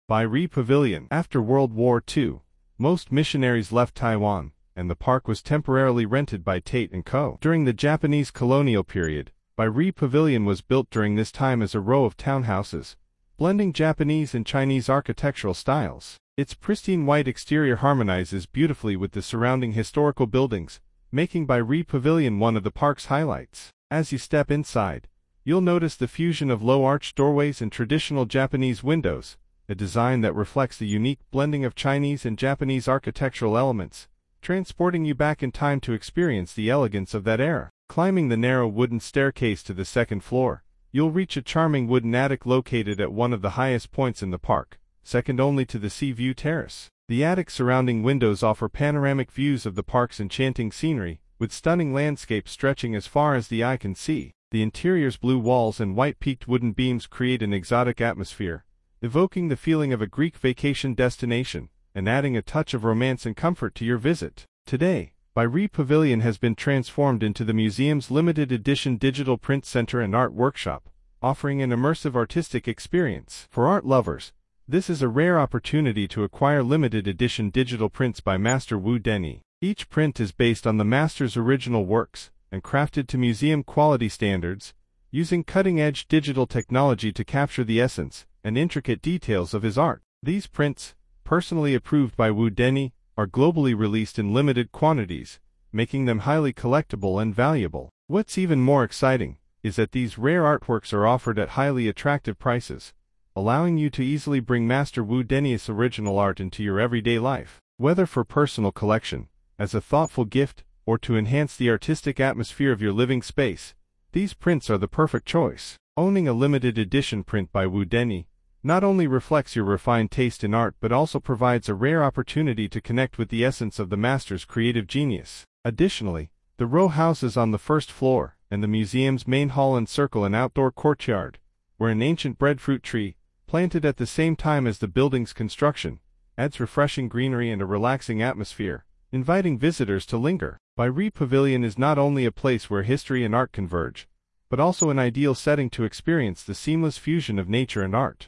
Bairi Pavilion. After World War II, most missionaries left Taiwan, and the park was temporarily rented by Tate & Co. During the Japanese colonial period, Bairi Pavilion was built during this time as a row of townhouses, blending Japanese and Chinese architectural styles. Its pristine white exterior harmonizes beautifully with the surrounding historical buildings, making Bairi Pavilion one of the park's highlights. As you step inside, you'll notice the fusion of low-arched doorways and traditional Japanese windows, a design that reflects the unique blending of Chinese and Japanese architectural elements, transporting you back in time to experience the elegance of that era. Climbing the narrow wooden staircase to the second floor, you'll reach a charming wooden attic located at one of the highest points in the park, second only to the Sea View Terrace. The attic's surrounding windows offer panoramic views of the park's enchanting scenery, with stunning landscapes stretching as far as the eye can see. The interior's blue walls and white peaked wooden beams create an exotic atmosphere, evoking the feeling of a Greek vacation destination, and adding a touch of romance and comfort to your visit. Today, Bairi Pavilion has been transformed into the museum's limited edition digital print center and art workshop, offering an immersive artistic experience. For art lovers, this is a rare opportunity to acquire limited edition digital prints by Master Wu Denny. Each print is based on the master's original works, and crafted to museum quality standards, using cutting-edge digital technology to capture the essence and intricate details of his art. These prints, personally approved by Wu Denny, are globally released in limited quantities, making them highly collectible and valuable. What's even more exciting is that these rare artworks are offered at highly attractive prices, allowing you to easily bring Master Wu Denny's original art into your everyday life. Whether for personal collection, as a thoughtful gift, or to enhance the artistic atmosphere of your living space, these prints are the perfect choice. Owning a limited edition print by Wu Denny not only reflects your refined taste in art but also provides a rare opportunity to connect with the essence of the master's creative genius. Additionally, the row houses on the first floor, and the museum's main hall encircle an outdoor courtyard, where an ancient breadfruit tree, planted at the same time as the building's construction, adds refreshing greenery and a relaxing atmosphere, inviting visitors to linger. Bairi Pavilion is not only a place where history and art converge, but also an ideal setting to experience the seamless fusion of nature and art.